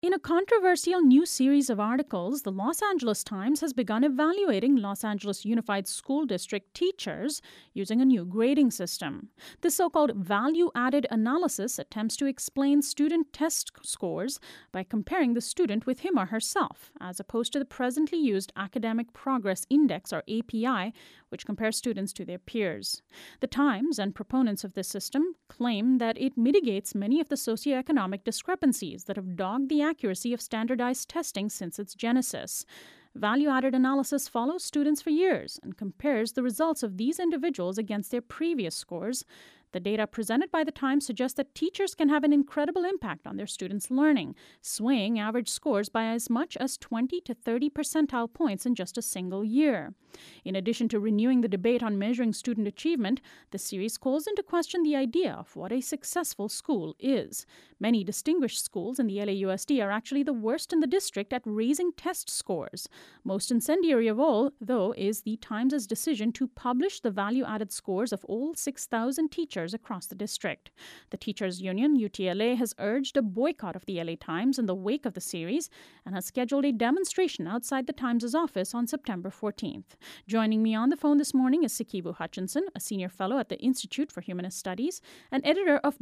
In a controversial new series of articles, the Los Angeles Times has begun evaluating Los Angeles Unified School District teachers using a new grading system. The so-called value-added analysis attempts to explain student test scores by comparing the student with him or herself, as opposed to the presently used Academic Progress Index, or API, which compares students to their peers. The Times and proponents of this system claim that it mitigates many of the socioeconomic discrepancies that have dogged the accuracy of standardized testing since its genesis. Value-added analysis follows students for years and compares the results of these individuals against their previous scores. The data presented by the Times suggests that teachers can have an incredible impact on their students' learning, swaying average scores by as much as 20 to 30 percentile points in just a single year. In addition to renewing the debate on measuring student achievement, the series calls into question the idea of what a successful school is. Many distinguished schools in the LAUSD are actually the worst in the district at raising test scores. Most incendiary of all, though, is the Times' decision to publish the value-added scores of all 6,000 teachers across the district. The teachers' union, UTLA, has urged a boycott of the LA Times in the wake of the series and has scheduled a demonstration outside the Times' office on September 14th. Joining me on the phone this morning is Sikivu Hutchinson, a senior fellow at the Institute for Humanist Studies and editor of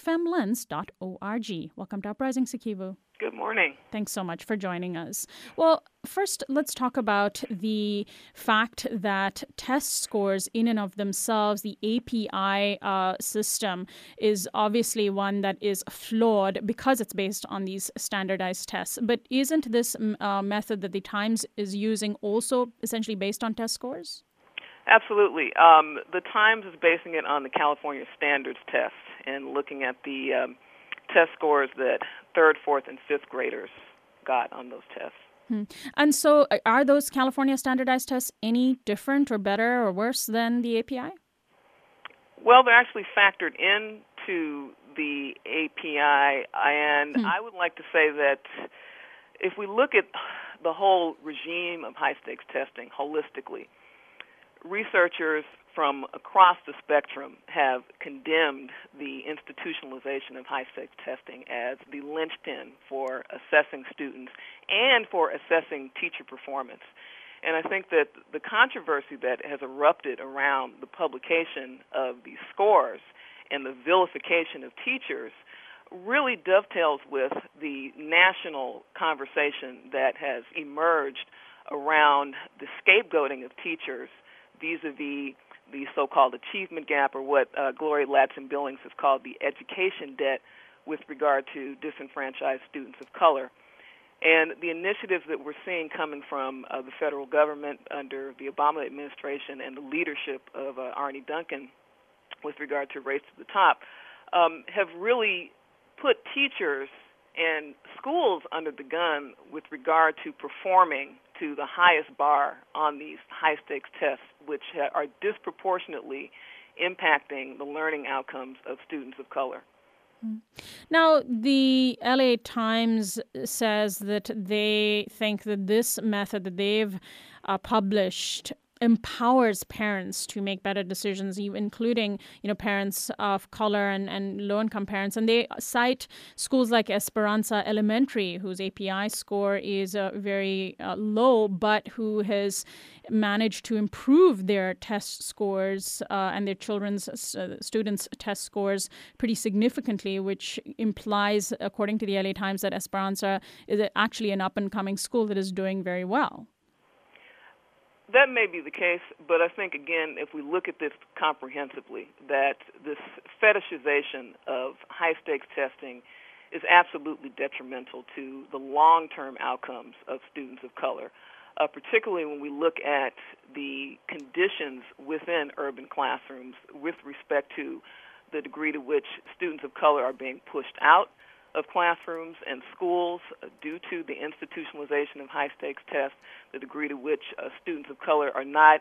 blackfemlens.org. Welcome to Uprising, Sikivu. Good morning. Thanks so much for joining us. Well, first, let's talk about the fact that test scores in and of themselves, the API system, is obviously one that is flawed because it's based on these standardized tests. But isn't this method that the Times is using also essentially based on test scores? Absolutely. The Times is basing it on the California Standards Test and looking at the test scores that third, fourth, and fifth graders got on those tests. And so are those California standardized tests any different or better or worse than the API? Well, they're actually factored into the API, and I would like to say that if we look at the whole regime of high-stakes testing holistically, researchers from across the spectrum have condemned the institutionalization of high-stakes testing as the linchpin for assessing students and for assessing teacher performance. And I think that the controversy that has erupted around the publication of these scores and the vilification of teachers really dovetails with the national conversation that has emerged around the scapegoating of teachers vis-a-vis the so-called achievement gap, or what Gloria Ladson-Billings has called the education debt with regard to disenfranchised students of color. And the initiatives that we're seeing coming from the federal government under the Obama administration and the leadership of Arne Duncan with regard to Race to the Top have really put teachers and schools under the gun with regard to performing to the highest bar on these high-stakes tests, which are disproportionately impacting the learning outcomes of students of color. Now, the LA Times says that they think that this method that they've published empowers parents to make better decisions, including, parents of color and low-income parents. And they cite schools like Esperanza Elementary, whose API score is very low, but who has managed to improve their test scores and their children's students' test scores pretty significantly, which implies, according to the LA Times, that Esperanza is actually an up-and-coming school that is doing very well. That may be the case, but I think, again, if we look at this comprehensively, that this fetishization of high-stakes testing is absolutely detrimental to the long-term outcomes of students of color, particularly when we look at the conditions within urban classrooms with respect to the degree to which students of color are being pushed out of classrooms and schools due to the institutionalization of high-stakes tests, the degree to which students of color are not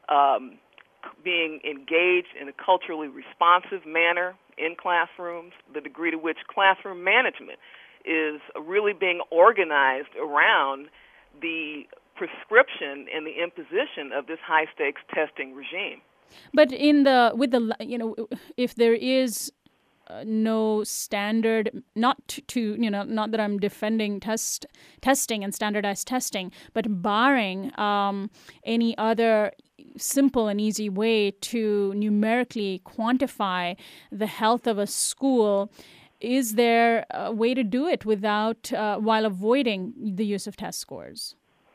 being engaged in a culturally responsive manner in classrooms, the degree to which classroom management is really being organized around the prescription and the imposition of this high-stakes testing regime. But if there is no standard, not that I'm defending testing and standardized testing, but barring any other simple and easy way to numerically quantify the health of a school, is there a way to do it without while avoiding the use of test scores?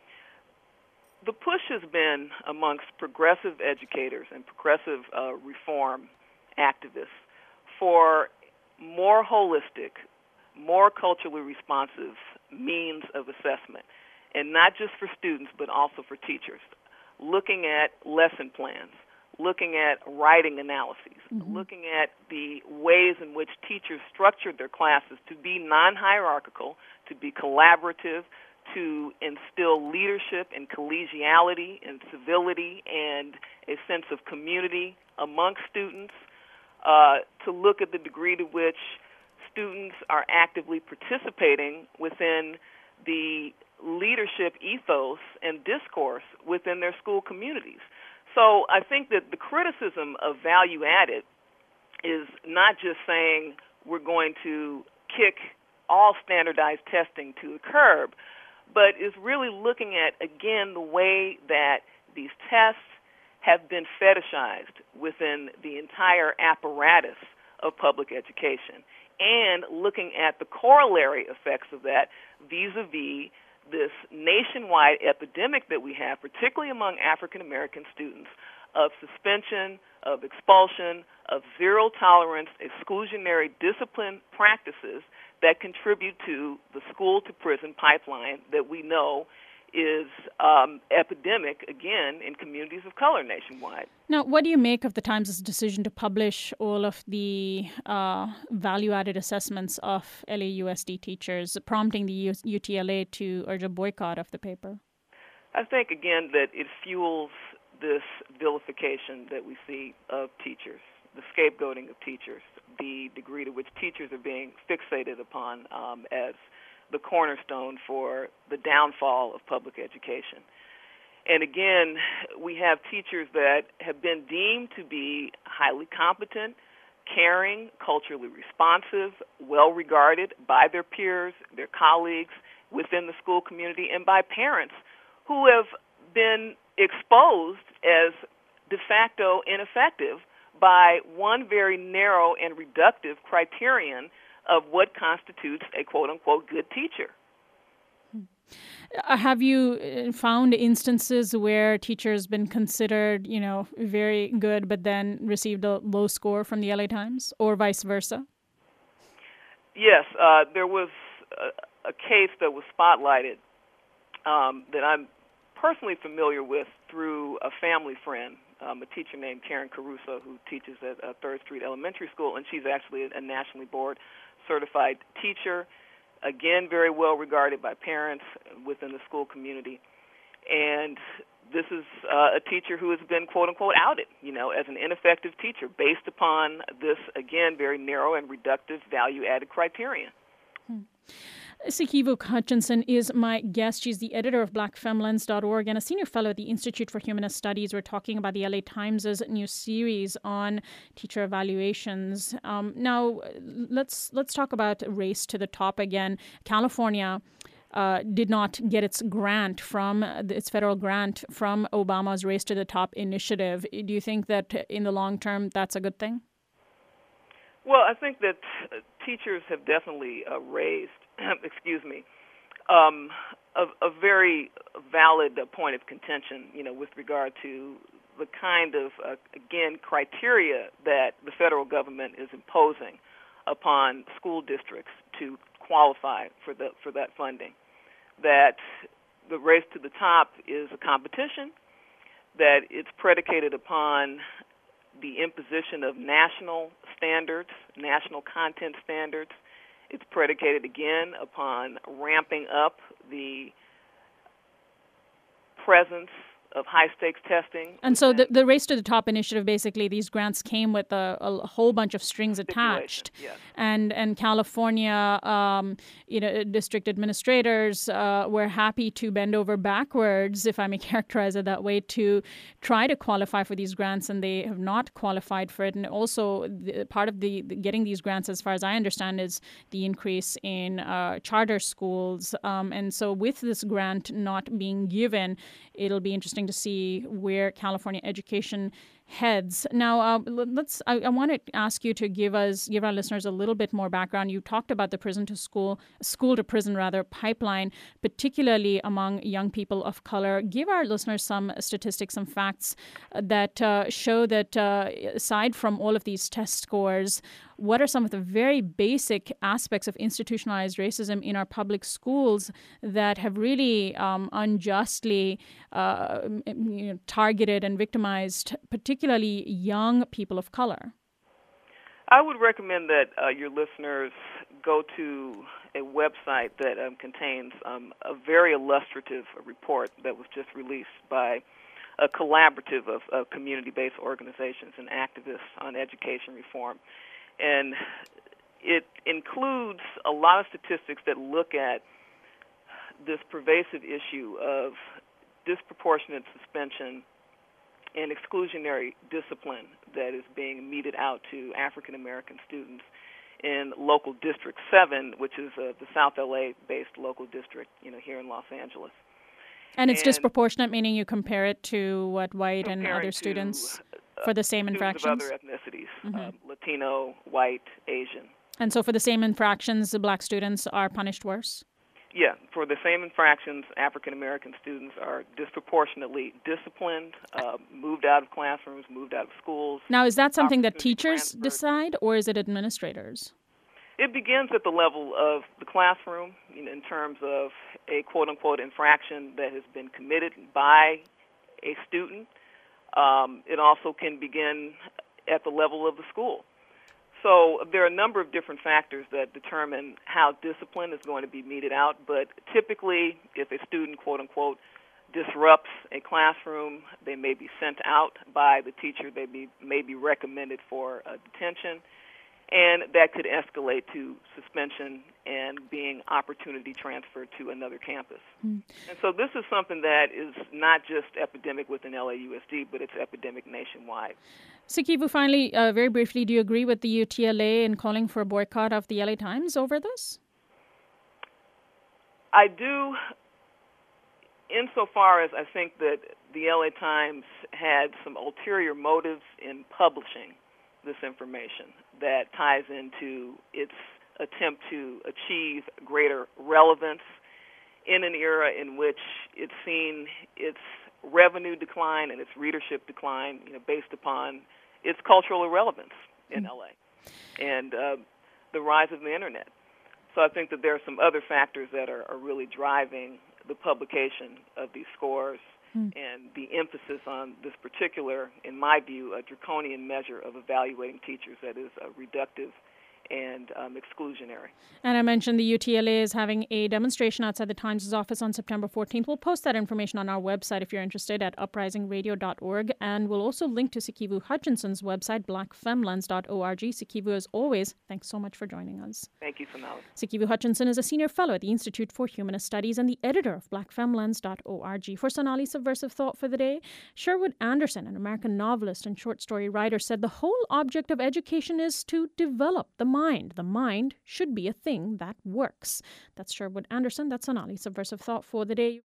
The push has been amongst progressive educators and progressive reform activists for more holistic, more culturally responsive means of assessment, and not just for students but also for teachers, looking at lesson plans, looking at writing analyses, looking at the ways in which teachers structured their classes to be non-hierarchical, to be collaborative, to instill leadership and collegiality and civility and a sense of community amongst students, to look at the degree to which students are actively participating within the leadership ethos and discourse within their school communities. So I think that the criticism of value added is not just saying we're going to kick all standardized testing to the curb, but is really looking at, again, the way that these tests have been fetishized within the entire apparatus of public education, and looking at the corollary effects of that vis-a-vis this nationwide epidemic that we have, particularly among African American students, of suspension, of expulsion, of zero tolerance, exclusionary discipline practices that contribute to the school-to-prison pipeline that we know is epidemic, again, in communities of color nationwide. Now, what do you make of the Times' decision to publish all of the value-added assessments of LAUSD teachers, prompting the UTLA to urge a boycott of the paper? I think, again, that it fuels this vilification that we see of teachers, the scapegoating of teachers, the degree to which teachers are being fixated upon as the cornerstone for the downfall of public education. And again, we have teachers that have been deemed to be highly competent, caring, culturally responsive, well-regarded by their peers, their colleagues within the school community, and by parents who have been exposed as de facto ineffective by one very narrow and reductive criterion of what constitutes a quote-unquote good teacher. Have you found instances where teachers been considered, very good, but then received a low score from the LA Times, or vice versa? Yes, there was a case that was spotlighted that I'm personally familiar with through a family friend, a teacher named Karen Caruso, who teaches at 3rd Street Elementary School, and she's actually a nationally board certified teacher, again, very well regarded by parents within the school community. And this is a teacher who has been, quote-unquote, outed, as an ineffective teacher based upon this, again, very narrow and reductive value-added criterion. Sikivu Hutchinson is my guest. She's the editor of blackfemlens.org and a senior fellow at the Institute for Humanist Studies. We're talking about the LA Times' new series on teacher evaluations. Now, let's talk about Race to the Top again. California did not get its federal grant from Obama's Race to the Top initiative. Do you think that in the long term that's a good thing? Well, I think that teachers have definitely raised, a very valid point of contention, with regard to the kind of, again, criteria that the federal government is imposing upon school districts to qualify for that funding. That the Race to the Top is a competition, that it's predicated upon the imposition of national standards, national content standards. It's predicated, again, upon ramping up the presence of high-stakes testing. And so the Race to the Top initiative, basically, these grants came with a whole bunch of strings attached. Yes. And California, district administrators were happy to bend over backwards, if I may characterize it that way, to try to qualify for these grants, and they have not qualified for it. And also, part of the getting these grants, as far as I understand, is the increase in charter schools. And so with this grant not being given, it'll be interesting to see where California education heads. Now, I want to ask you to give our listeners a little bit more background. You talked about the school to prison pipeline, particularly among young people of color. Give our listeners some statistics, some facts that show that aside from all of these test scores, what are some of the very basic aspects of institutionalized racism in our public schools that have really unjustly targeted and victimized particularly young people of color? I would recommend that your listeners go to a website that contains a very illustrative report that was just released by a collaborative of community-based organizations and activists on education reform. And it includes a lot of statistics that look at this pervasive issue of disproportionate suspension and exclusionary discipline that is being meted out to African American students in local District 7, which is the South LA-based local district, here in Los Angeles. And it's disproportionate, meaning you compare it to what white and other students for the same infractions? Of other ethnicities, Latino, white, Asian. And so for the same infractions, the black students are punished worse? Yeah, for the same infractions, African American students are disproportionately disciplined, moved out of classrooms, moved out of schools. Now, is that something that teachers decide, or is it administrators? It begins at the level of the classroom, in terms of a quote-unquote infraction that has been committed by a student. It also can begin at the level of the school. So there are a number of different factors that determine how discipline is going to be meted out, but typically if a student, quote-unquote, disrupts a classroom, they may be sent out by the teacher, they may be recommended for detention, and that could escalate to suspension and being opportunity transferred to another campus. And so this is something that is not just epidemic within LAUSD, but it's epidemic nationwide. Sikivu, finally, very briefly, do you agree with the UTLA in calling for a boycott of the LA Times over this? I do, insofar as I think that the LA Times had some ulterior motives in publishing this information that ties into its attempt to achieve greater relevance in an era in which it's seen its revenue decline and its readership decline, based upon its cultural irrelevance in LA and the rise of the internet. So I think that there are some other factors that are really driving the publication of these scores and the emphasis on this particular, in my view, a draconian measure of evaluating teachers that is reductive and exclusionary. And I mentioned the UTLA is having a demonstration outside the Times' office on September 14th. We'll post that information on our website if you're interested at uprisingradio.org. And we'll also link to Sikivu Hutchinson's website, blackfemlens.org. Sikivu, as always, thanks so much for joining us. Thank you, Sonali. Sikivu Hutchinson is a senior fellow at the Institute for Humanist Studies and the editor of blackfemlens.org. For Sonali's Subversive Thought for the day, Sherwood Anderson, an American novelist and short story writer, said the whole object of education is to develop the mind. The mind should be a thing that works. That's Sherwood Anderson. That's Sonali's Subversive Thought for the day.